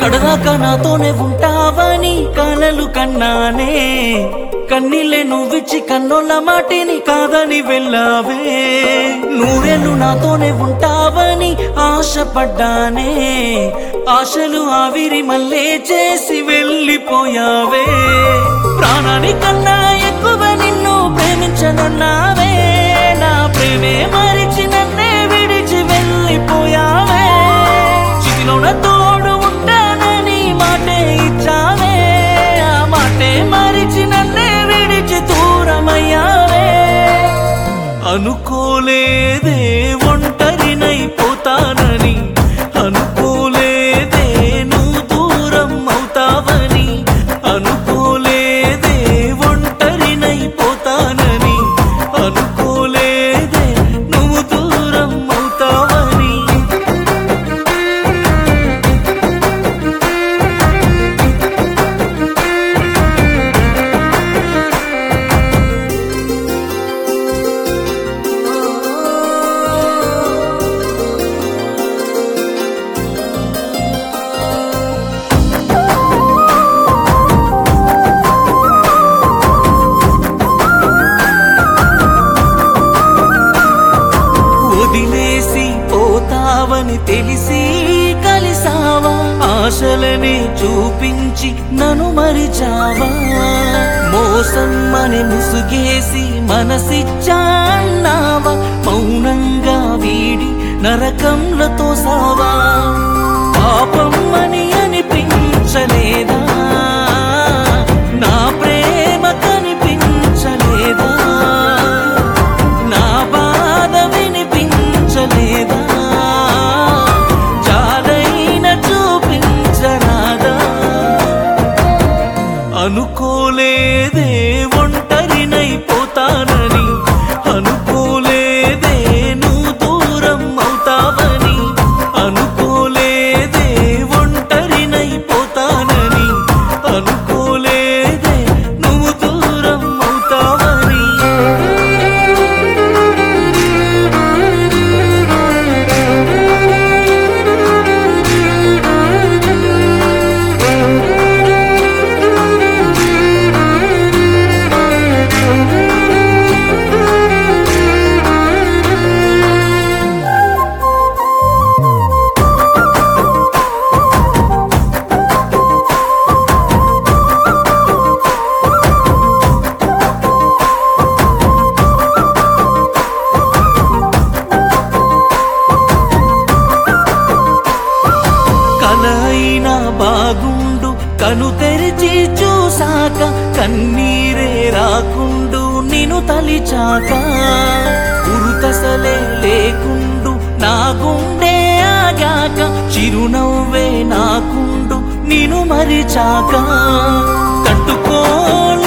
కడదాకా నాతోనే ఉంటావని కలలు కన్నానే, కన్నీళ్ళే నువ్విచ్చి కన్నోళ్ళ మాటిని కాదని వెళ్ళావే. నూరేళ్ళు నాతోనే ఉంటావని ఆశపడ్డానే, ఆశలు ఆవిరి మళ్ళీ చేసి వెళ్ళిపోయావే. ప్రాణాని కన్నా ఎక్కువ నిన్ను ప్రేమించనున్నావే, నా ప్రేమే మరిచి నన్నే విడిచి వెళ్ళిపోయావే. చితిలోన తోడు ఉంటానని మాటే ఇచ్చావే, ఆ మాటే మరిచి నన్నే విడిచి దూరమయ్యావే. అనుకోలేదే ఒంటరినైపోతానని, అనుకోలేదే నువ్వు దూరం అవుతావని, అనుకోలేదే ఒంటరినైపోతానని, అనుకోలేదే నువ్వు దూరం అవుతావని. వదిలేసి పోతావని తెలిసి కలిసావా, ఆశలని చూపించి నన్ను మరిచావా. మోసం అని ముసుగేసి మనసిచ్చాన్నావా, మౌనంగా వీడి నరకంలో తోసావా. పాపం అని అనిపించలేదా, నా ప్రేమ కనిపించలేదా, నా బాధ వినిపించలేదా, చాలైన చూపించరాదా. అనుకోలేదే ఒంటరినైపోతానని, అనుకోలేదే నువ్వు దూరం అవుతావని, అనుకోలేదే ఒంటరినైపోతానని, అనుకోలేదే నువ్వు దూరం అవుతావని. కలైనా బాగుండు కను తెరిచి చూసాక, కన్నీరే రాకుండు నిన్ను తలిచాక. ఉరుతసలే లేకుండు నా గుండె ఆగాక, చిరునవ్వే నాకుండు నిన్ను మరిచాక. తట్టుకోలే